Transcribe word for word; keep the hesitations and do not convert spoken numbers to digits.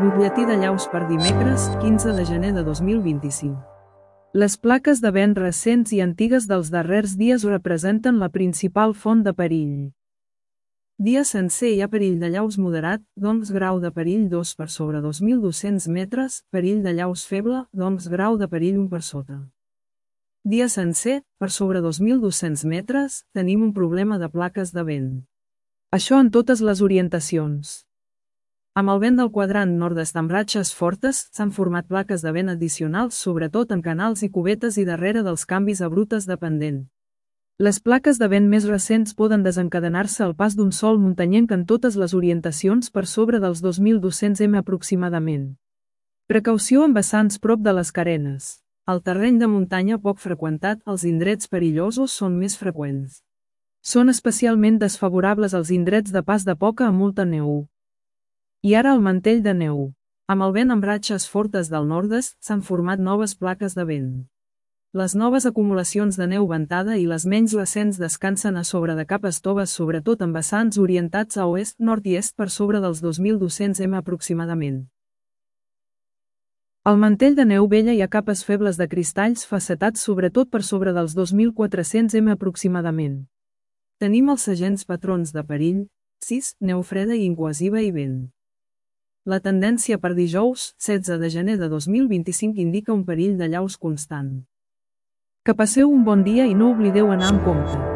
Butlletí de llaus per dimecres, quinze de gener de dos mil vint-i-cinc. Les plaques de vent recents i antigues dels darrers dies representen la principal font de perill. Dia sencer hi ha perill de llaus moderat, doncs grau de perill dos per sobre dos mil dos-cents metres, perill de llaus feble, doncs grau de perill un per sota. Dia sencer, per sobre dos mil dos-cents metres, tenim un problema de plaques de vent. Això en totes les orientacions. Amb el vent del quadrant nord-est amb ratxes fortes, s'han format plaques de vent addicionals sobretot en canals i cubetes i darrere dels canvis a brutes de pendent. Les plaques de vent més recents poden desencadenar-se al pas d'un sol muntanyenc en totes les orientacions per sobre dels dos mil dos-cents metres aproximadament. Precaució en vessants prop de les carenes. Al terreny de muntanya poc freqüentat, els indrets perillosos són més freqüents. Són especialment desfavorables als indrets de pas de poca a molta neu. I ara el mantell de neu. Amb el vent amb ratxes fortes del nord-est, s'han format noves plaques de vent. Les noves acumulacions de neu ventada i les menys recents descansen a sobre de capes toves sobretot en vessants orientats a oest, nord i est per sobre dels dos mil dos-cents metres aproximadament. Al mantell de neu vella hi ha capes febles de cristalls facetats sobretot per sobre dels dos mil quatre-cents metres aproximadament. Tenim els segents patrons de perill, sis, neu freda i incohesiva i vent. La tendència per dijous, setze de gener de dos mil vint-i-cinc indica un perill de llaus constant. Que passeu un bon dia i no oblideu anar amb compte.